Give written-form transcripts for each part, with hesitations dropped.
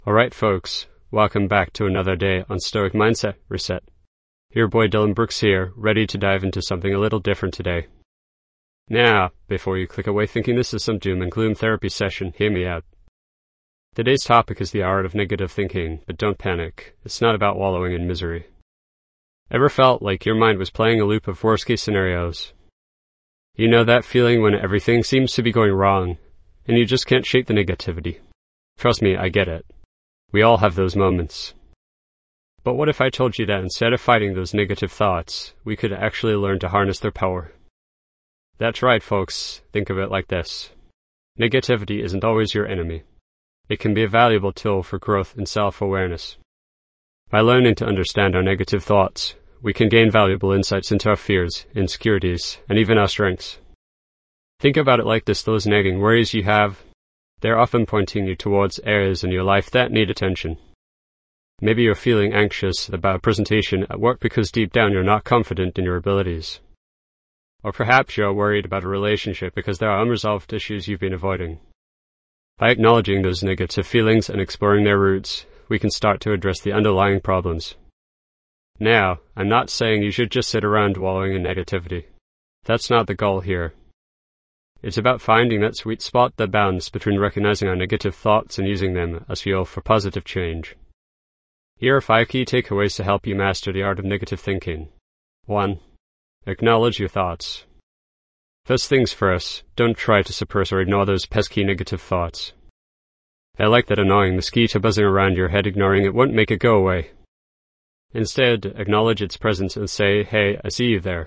Alright folks, welcome back to another day on Stoic Mindset Reset. Your boy Dylan Brooks here, ready to dive into something a little different today. Now, before you click away thinking this is some doom and gloom therapy session, hear me out. Today's topic is the art of negative thinking, but don't panic, it's not about wallowing in misery. Ever felt like your mind was playing a loop of worst-case scenarios? You know that feeling when everything seems to be going wrong, and you just can't shake the negativity? Trust me, I get it. We all have those moments. But what if I told you that instead of fighting those negative thoughts, we could actually learn to harness their power? That's right, folks. Think of it like this. Negativity isn't always your enemy. It can be a valuable tool for growth and self-awareness. By learning to understand our negative thoughts, we can gain valuable insights into our fears, insecurities, and even our strengths. Think about it like this: those nagging worries you have, they're often pointing you towards areas in your life that need attention. Maybe you're feeling anxious about a presentation at work because deep down you're not confident in your abilities. Or perhaps you're worried about a relationship because there are unresolved issues you've been avoiding. By acknowledging those negative feelings and exploring their roots, we can start to address the underlying problems. Now, I'm not saying you should just sit around wallowing in negativity. That's not the goal here. It's about finding that sweet spot, the balance between recognizing our negative thoughts and using them as fuel for positive change. Here are 5 key takeaways to help you master the art of negative thinking. 1. Acknowledge your thoughts. First things first, don't try to suppress or ignore those pesky negative thoughts. They're like that annoying mosquito buzzing around your head. Ignoring it won't make it go away. Instead, acknowledge its presence and say, "Hey, I see you there."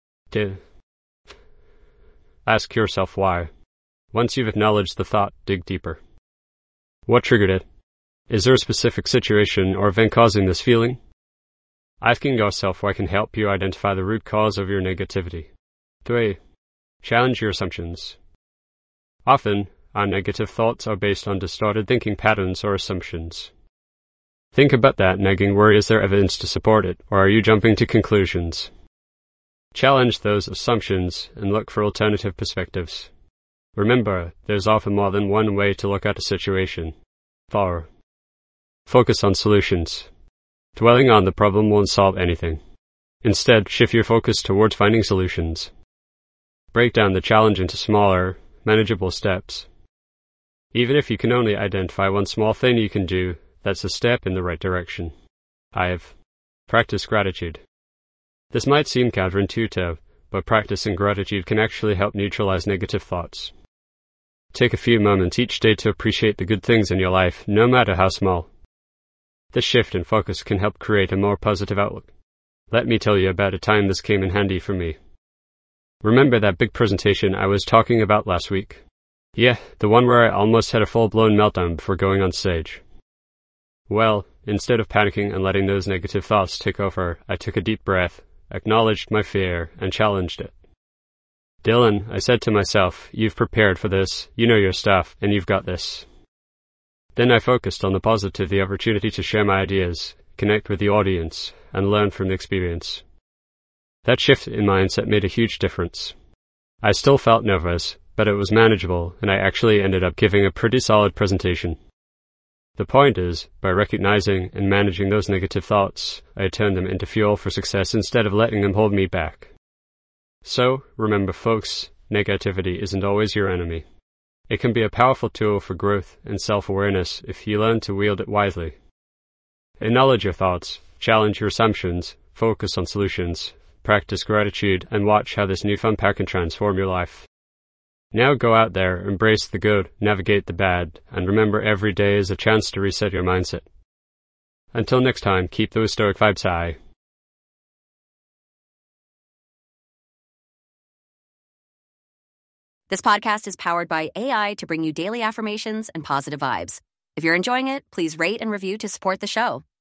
Ask yourself why. Once you've acknowledged the thought, dig deeper. What triggered it? Is there a specific situation or event causing this feeling? Asking yourself why can help you identify the root cause of your negativity. 3. Challenge your assumptions. Often, our negative thoughts are based on distorted thinking patterns or assumptions. Think about that nagging worry. Is there evidence to support it, or are you jumping to conclusions? Challenge those assumptions and look for alternative perspectives. Remember, there's often more than one way to look at a situation. 4. Focus on solutions. Dwelling on the problem won't solve anything. Instead, shift your focus towards finding solutions. Break down the challenge into smaller, manageable steps. Even if you can only identify one small thing you can do, that's a step in the right direction. 5. Practice gratitude. This might seem counterintuitive, but practicing gratitude can actually help neutralize negative thoughts. Take a few moments each day to appreciate the good things in your life, no matter how small. This shift in focus can help create a more positive outlook. Let me tell you about a time this came in handy for me. Remember that big presentation I was talking about last week? Yeah, the one where I almost had a full-blown meltdown before going on stage. Well, instead of panicking and letting those negative thoughts take over, I took a deep breath, acknowledged my fear, and challenged it. "Dylan," I said to myself, "you've prepared for this, you know your stuff, and you've got this." Then I focused on the positive, the opportunity to share my ideas, connect with the audience, and learn from the experience. That shift in mindset made a huge difference. I still felt nervous, but it was manageable, and I actually ended up giving a pretty solid presentation. The point is, by recognizing and managing those negative thoughts, I turned them into fuel for success instead of letting them hold me back. So, remember folks, negativity isn't always your enemy. It can be a powerful tool for growth and self-awareness if you learn to wield it wisely. Acknowledge your thoughts, challenge your assumptions, focus on solutions, practice gratitude, and watch how this newfound power can transform your life. Now go out there, embrace the good, navigate the bad, and remember every day is a chance to reset your mindset. Until next time, keep those stoic vibes high. This podcast is powered by AI to bring you daily affirmations and positive vibes. If you're enjoying it, please rate and review to support the show.